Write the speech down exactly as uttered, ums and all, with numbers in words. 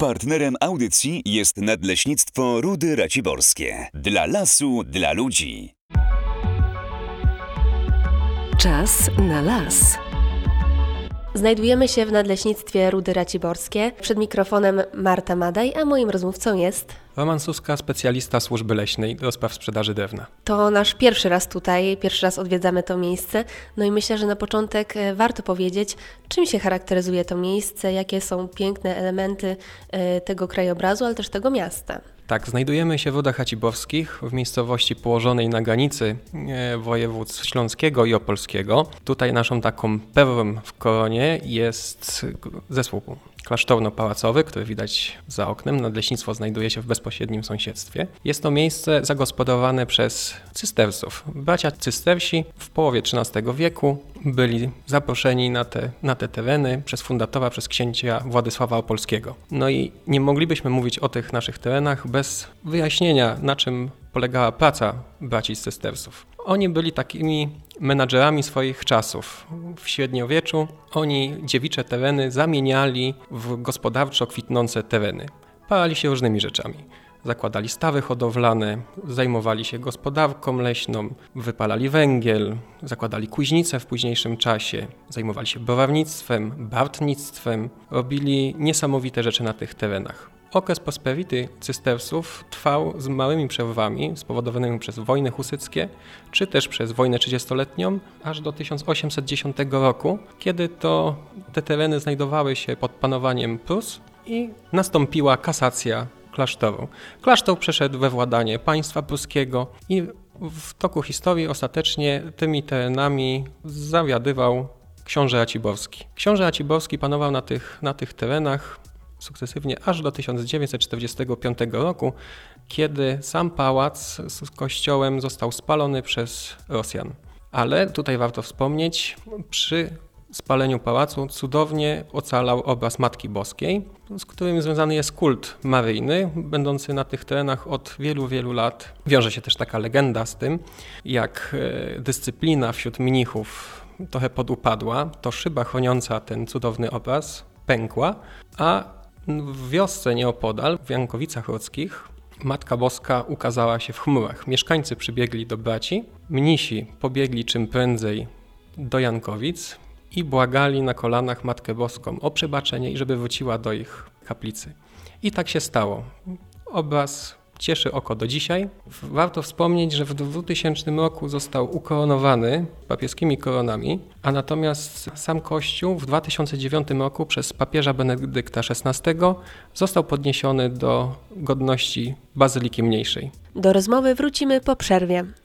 Partnerem audycji jest Nadleśnictwo Rudy Raciborskie. Dla lasu, dla ludzi. Czas na las. Znajdujemy się w Nadleśnictwie Rudy Raciborskie. Przed mikrofonem Marta Madej, a moim rozmówcą jest... Roman Suska, specjalista służby leśnej do spraw sprzedaży drewna. To nasz pierwszy raz tutaj, pierwszy raz odwiedzamy to miejsce. No i myślę, że na początek warto powiedzieć, czym się charakteryzuje to miejsce, jakie są piękne elementy tego krajobrazu, ale też tego miasta. Tak, znajdujemy się w Rudach Raciborskich, w miejscowości położonej na granicy województw śląskiego i opolskiego. Tutaj naszą taką perłą w koronie jest zespół klasztorno-pałacowy, który widać za oknem. Nadleśnictwo znajduje się w bezpośrednim sąsiedztwie. Jest to miejsce zagospodarowane przez cystersów. Bracia cystersi w połowie trzynastego wieku byli zaproszeni na te, na te tereny przez fundatora, przez księcia Władysława Opolskiego. No i nie moglibyśmy mówić o tych naszych terenach bez wyjaśnienia, na czym polegała praca braci cystersów. Oni byli takimi menadżerami swoich czasów. W średniowieczu oni dziewicze tereny zamieniali w gospodarczo kwitnące tereny. Parali się różnymi rzeczami. Zakładali stawy hodowlane, zajmowali się gospodarką leśną, wypalali węgiel, zakładali kuźnice w późniejszym czasie, zajmowali się browarnictwem, bartnictwem, robili niesamowite rzeczy na tych terenach. Okres prosperity cystersów trwał z małymi przerwami spowodowanymi przez wojny husyckie, czy też przez wojnę trzydziestoletnią, aż do tysiąc osiemset dziesiątego roku, kiedy to te tereny znajdowały się pod panowaniem Prus i nastąpiła kasacja klasztoru. Klasztor przeszedł we władanie państwa pruskiego i w toku historii ostatecznie tymi terenami zawiadywał książę Raciborski. Książę Raciborski panował na tych, na tych terenach sukcesywnie aż do tysiąc dziewięćset czterdziestego piątego roku, kiedy sam pałac z kościołem został spalony przez Rosjan. Ale tutaj warto wspomnieć, przy spaleniu pałacu cudownie ocalał obraz Matki Boskiej, z którym związany jest kult maryjny, będący na tych terenach od wielu, wielu lat. Wiąże się też taka legenda z tym, jak dyscyplina wśród mnichów trochę podupadła, to szyba chroniąca ten cudowny obraz pękła, a w wiosce nieopodal, w Jankowicach Rodzkich, Matka Boska ukazała się w chmurach. Mieszkańcy przybiegli do braci, mnisi pobiegli czym prędzej do Jankowic i błagali na kolanach Matkę Boską o przebaczenie i żeby wróciła do ich kaplicy. I tak się stało. Obraz cieszy oko do dzisiaj. Warto wspomnieć, że w dwutysięcznym roku został ukoronowany papieskimi koronami, a natomiast sam Kościół w dwa tysiące dziewiątym roku przez papieża Benedykta szesnastego został podniesiony do godności bazyliki mniejszej. Do rozmowy wrócimy po przerwie.